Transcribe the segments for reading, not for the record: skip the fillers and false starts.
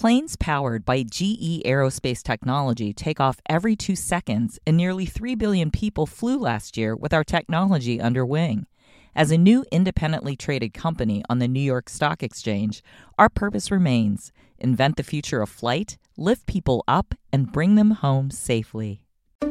Planes powered by GE Aerospace technology take off every 2 seconds, and nearly 3 billion people flew last year with our technology under wing. As a new independently traded company on the New York Stock Exchange, our purpose remains: invent the future of flight, lift people up, and bring them home safely.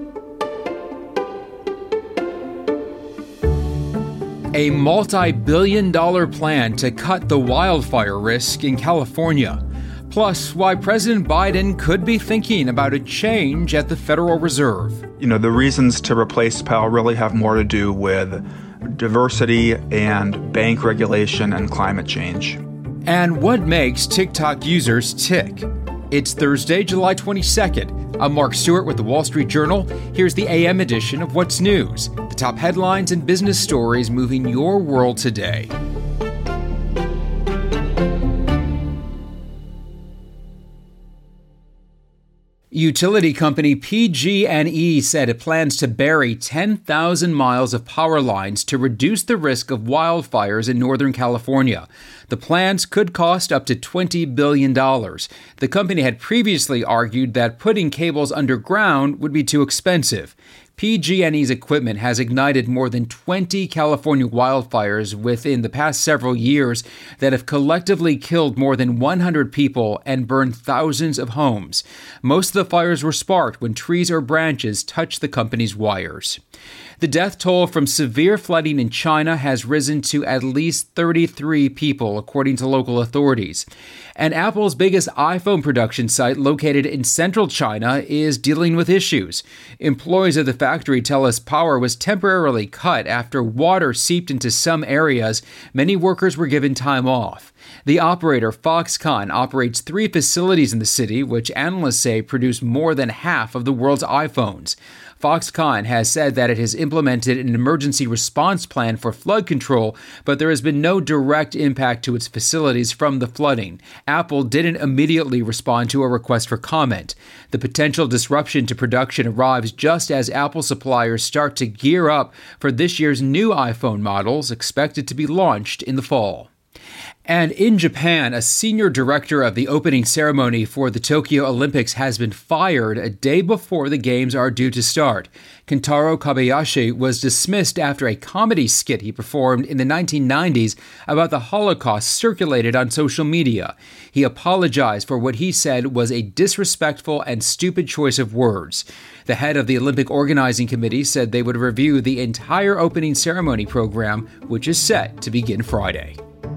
A multi-billion-dollar plan to cut the wildfire risk in California. Plus, why President Biden could be thinking about a change at the Federal Reserve. The reasons to replace Powell really have more to do with diversity and bank regulation and climate change. And what makes TikTok users tick? It's Thursday, July 22nd. I'm Mark Stewart with the Wall Street Journal. Here's the AM edition of What's News, the top headlines and business stories moving your world today. Utility company PG&E said it plans to bury 10,000 miles of power lines to reduce the risk of wildfires in Northern California. The plans could cost up to $20 billion. The company had previously argued that putting cables underground would be too expensive. PG&E's equipment has ignited more than 20 California wildfires within the past several years that have collectively killed more than 100 people and burned thousands of homes. Most of the fires were sparked when trees or branches touched the company's wires. The death toll from severe flooding in China has risen to at least 33 people, according to local authorities. And Apple's biggest iPhone production site, located in central China, is dealing with issues. Employees of the factory tell us power was temporarily cut after water seeped into some areas. Many workers were given time off. The operator, Foxconn, operates 3 facilities in the city, which analysts say produce more than half of the world's iPhones. Foxconn has said that it has implemented an emergency response plan for flood control, but there has been no direct impact to its facilities from the flooding. Apple didn't immediately respond to a request for comment. The potential disruption to production arrives just as Apple suppliers start to gear up for this year's new iPhone models, expected to be launched in the fall. And in Japan, a senior director of the opening ceremony for the Tokyo Olympics has been fired a day before the games are due to start. Kentaro Kobayashi was dismissed after a comedy skit he performed in the 1990s about the Holocaust circulated on social media. He apologized for what he said was a disrespectful and stupid choice of words. The head of the Olympic Organizing Committee said they would review the entire opening ceremony program, which is set to begin Friday.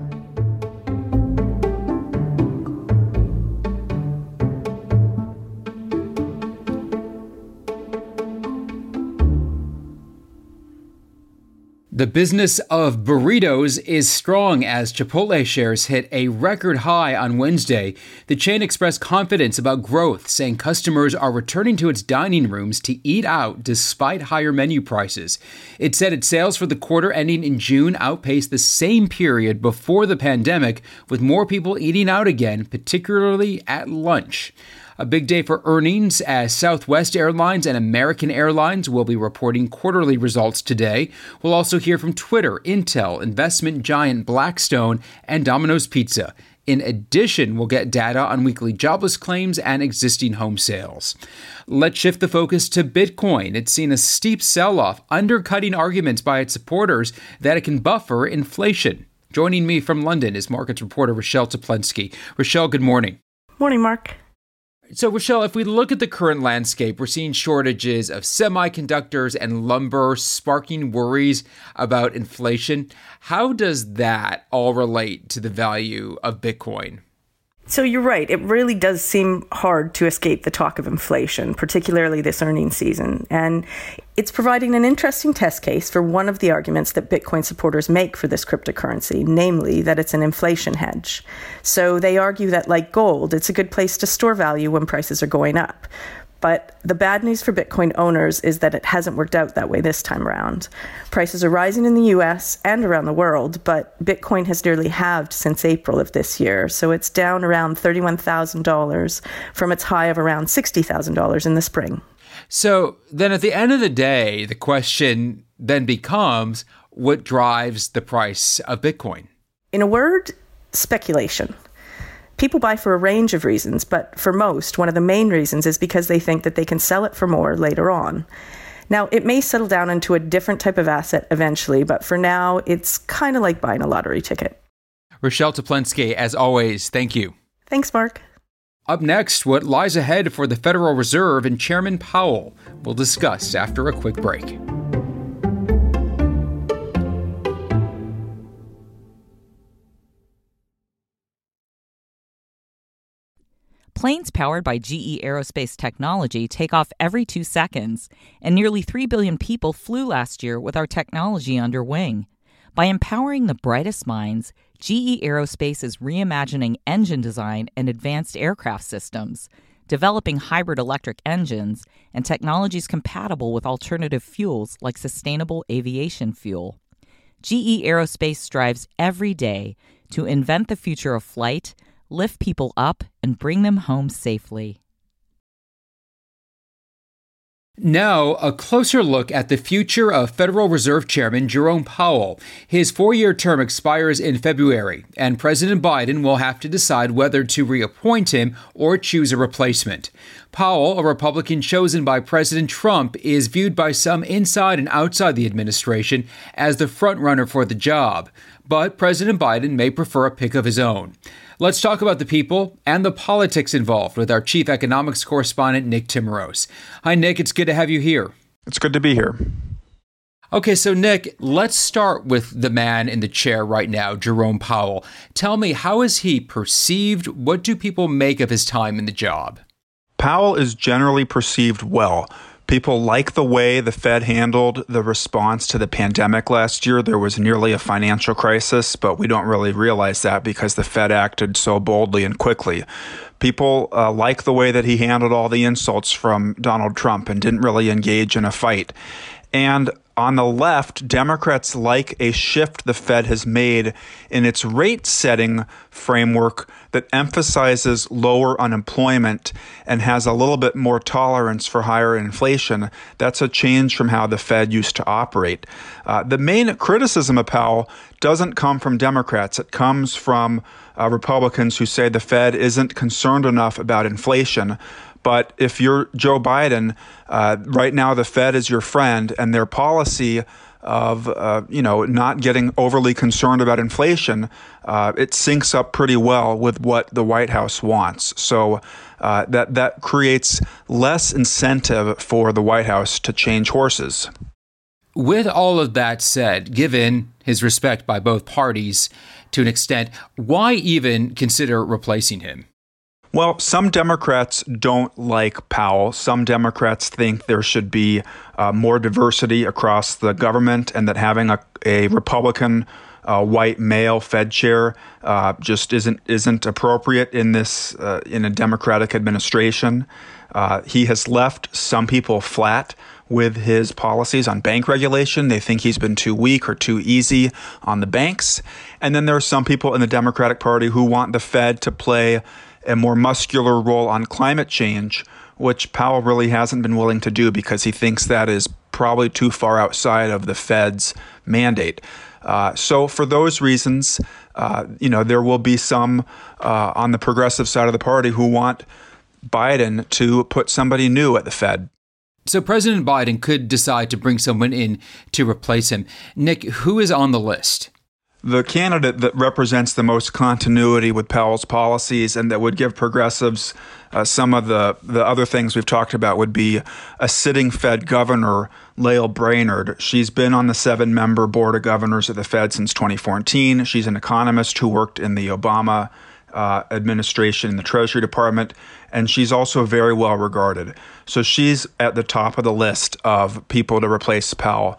The business of burritos is strong as Chipotle shares hit a record high on Wednesday. The chain expressed confidence about growth, saying customers are returning to its dining rooms to eat out despite higher menu prices. It said its sales for the quarter ending in June outpaced the same period before the pandemic, with more people eating out again, particularly at lunch. A big day for earnings as Southwest Airlines and American Airlines will be reporting quarterly results today. We'll also hear from Twitter, Intel, investment giant Blackstone, and Domino's Pizza. In addition, we'll get data on weekly jobless claims and existing home sales. Let's shift the focus to Bitcoin. It's seen a steep sell-off, undercutting arguments by its supporters that it can buffer inflation. Joining me from London is markets reporter Rochelle Teplensky. Rochelle, good morning. Morning, Mark. So, Rochelle, if we look at the current landscape, we're seeing shortages of semiconductors and lumber, sparking worries about inflation. How does that all relate to the value of Bitcoin? So you're right. It really does seem hard to escape the talk of inflation, particularly this earnings season. And it's providing an interesting test case for one of the arguments that Bitcoin supporters make for this cryptocurrency, namely that it's an inflation hedge. So they argue that, like gold, it's a good place to store value when prices are going up. But the bad news for Bitcoin owners is that it hasn't worked out that way this time around. Prices are rising in the US and around the world, but Bitcoin has nearly halved since April of this year. So it's down around $31,000 from its high of around $60,000 in the spring. So then at the end of the day, the question then becomes, what drives the price of Bitcoin? In a word, speculation. People buy for a range of reasons, but for most, one of the main reasons is because they think that they can sell it for more later on. Now, it may settle down into a different type of asset eventually, but for now, it's kind of like buying a lottery ticket. Rochelle Teplinsky, as always, thank you. Thanks, Mark. Up next, what lies ahead for the Federal Reserve and Chairman Powell. We'll discuss after a quick break. Planes powered by GE Aerospace technology take off every 2 seconds, and nearly 3 billion people flew last year with our technology under wing. By empowering the brightest minds, GE Aerospace is reimagining engine design and advanced aircraft systems, developing hybrid electric engines and technologies compatible with alternative fuels like sustainable aviation fuel. GE Aerospace strives every day to invent the future of flight, lift people up, and bring them home safely. Now, a closer look at the future of Federal Reserve Chairman Jerome Powell. His 4-year term expires in February, and President Biden will have to decide whether to reappoint him or choose a replacement. Powell, a Republican chosen by President Trump, is viewed by some inside and outside the administration as the frontrunner for the job. But President Biden may prefer a pick of his own. Let's talk about the people and the politics involved with our chief economics correspondent, Nick Timmeros. Hi, Nick. It's good to have you here. It's good to be here. Okay, so Nick, let's start with the man in the chair right now, Jerome Powell. Tell me, how is he perceived? What do people make of his time in the job? Powell is generally perceived well. People like the way the Fed handled the response to the pandemic last year. There was nearly a financial crisis, but we don't really realize that because the Fed acted so boldly and quickly. People like the way that he handled all the insults from Donald Trump and didn't really engage in a fight. And on the left, Democrats like a shift the Fed has made in its rate-setting framework that emphasizes lower unemployment and has a little bit more tolerance for higher inflation. That's a change from how the Fed used to operate. The main criticism of Powell doesn't come from Democrats. It comes from Republicans who say the Fed isn't concerned enough about inflation. But if you're Joe Biden, right now the Fed is your friend, and their policy of not getting overly concerned about inflation, it syncs up pretty well with what the White House wants. So that creates less incentive for the White House to change horses. With all of that said, given his respect by both parties to an extent, why even consider replacing him? Well, some Democrats don't like Powell. Some Democrats think there should be more diversity across the government, and that having a Republican white male Fed chair just isn't appropriate in this in a Democratic administration. He has left some people flat with his policies on bank regulation. They think he's been too weak or too easy on the banks. And then there are some people in the Democratic Party who want the Fed to play a more muscular role on climate change, which Powell really hasn't been willing to do because he thinks that is probably too far outside of the Fed's mandate. So for those reasons, there will be some on the progressive side of the party who want Biden to put somebody new at the Fed. So President Biden could decide to bring someone in to replace him. Nick, who is on the list? The candidate that represents the most continuity with Powell's policies and that would give progressives some of the other things we've talked about would be a sitting Fed governor, Lael Brainerd. She's been on the 7-member board of governors of the Fed since 2014. She's an economist who worked in the Obama administration in the Treasury Department, and she's also very well regarded. So she's at the top of the list of people to replace Powell.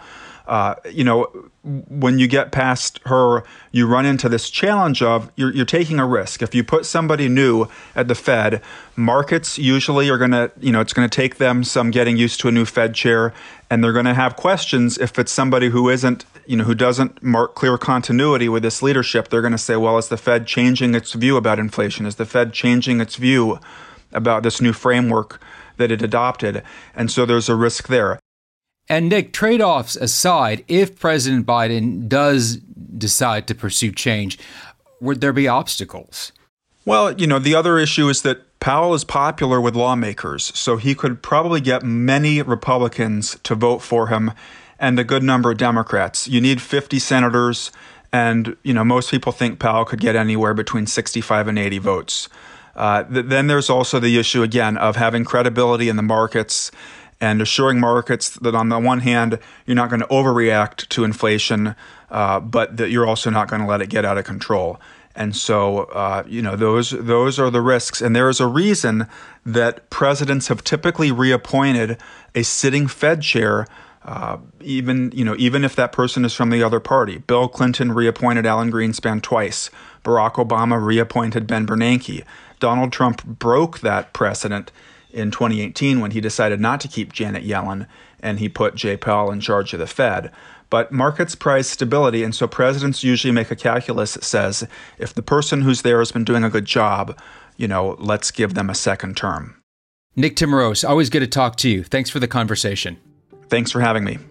When you get past her, you run into this challenge of you're taking a risk. If you put somebody new at the Fed, markets usually are going to, it's going to take them some getting used to a new Fed chair, and they're going to have questions if it's somebody who isn't, who doesn't mark clear continuity with this leadership. They're going to say, well, is the Fed changing its view about inflation? Is the Fed changing its view about this new framework that it adopted? And so there's a risk there. And Nick, trade-offs aside, if President Biden does decide to pursue change, would there be obstacles? Well, the other issue is that Powell is popular with lawmakers, so he could probably get many Republicans to vote for him and a good number of Democrats. You need 50 senators, and most people think Powell could get anywhere between 65 and 80 votes. Then there's also the issue, again, of having credibility in the markets and assuring markets that on the one hand, you're not going to overreact to inflation, but that you're also not going to let it get out of control. And so, those are the risks. And there is a reason that presidents have typically reappointed a sitting Fed chair, even if that person is from the other party. Bill Clinton reappointed Alan Greenspan twice. Barack Obama reappointed Ben Bernanke. Donald Trump broke that precedent in 2018 when he decided not to keep Janet Yellen and he put Jay Powell in charge of the Fed. But markets prize stability, and so presidents usually make a calculus that says, if the person who's there has been doing a good job, let's give them a second term. Nick Timiraos, always good to talk to you. Thanks for the conversation. Thanks for having me.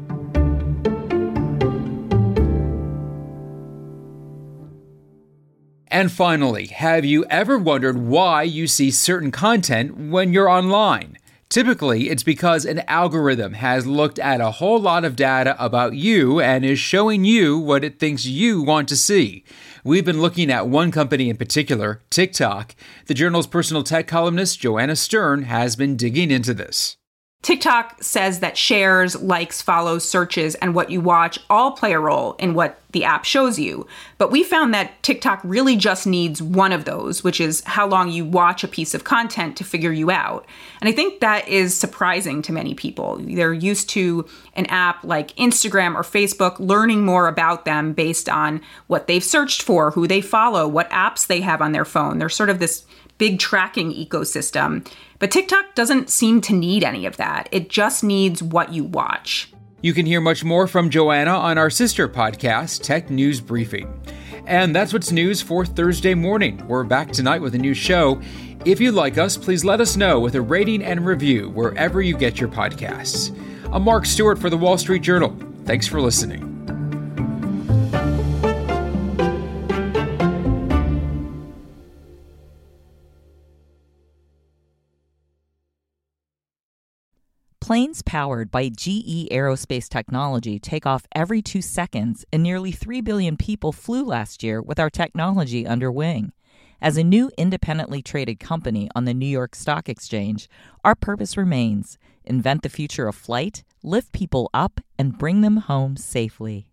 And finally, have you ever wondered why you see certain content when you're online? Typically, it's because an algorithm has looked at a whole lot of data about you and is showing you what it thinks you want to see. We've been looking at one company in particular, TikTok. The Journal's personal tech columnist, Joanna Stern, has been digging into this. TikTok says that shares, likes, follows, searches, and what you watch all play a role in what the app shows you. But we found that TikTok really just needs one of those, which is how long you watch a piece of content to figure you out. And I think that is surprising to many people. They're used to an app like Instagram or Facebook learning more about them based on what they've searched for, who they follow, what apps they have on their phone. They're sort of this big tracking ecosystem. But TikTok doesn't seem to need any of that. It just needs what you watch. You can hear much more from Joanna on our sister podcast, Tech News Briefing. And that's what's news for Thursday morning. We're back tonight with a new show. If you like us, please let us know with a rating and review wherever you get your podcasts. I'm Mark Stewart for The Wall Street Journal. Thanks for listening. Planes powered by GE Aerospace technology take off every 2 seconds, and nearly 3 billion people flew last year with our technology under wing. As a new independently traded company on the New York Stock Exchange, our purpose remains: invent the future of flight, lift people up, and bring them home safely.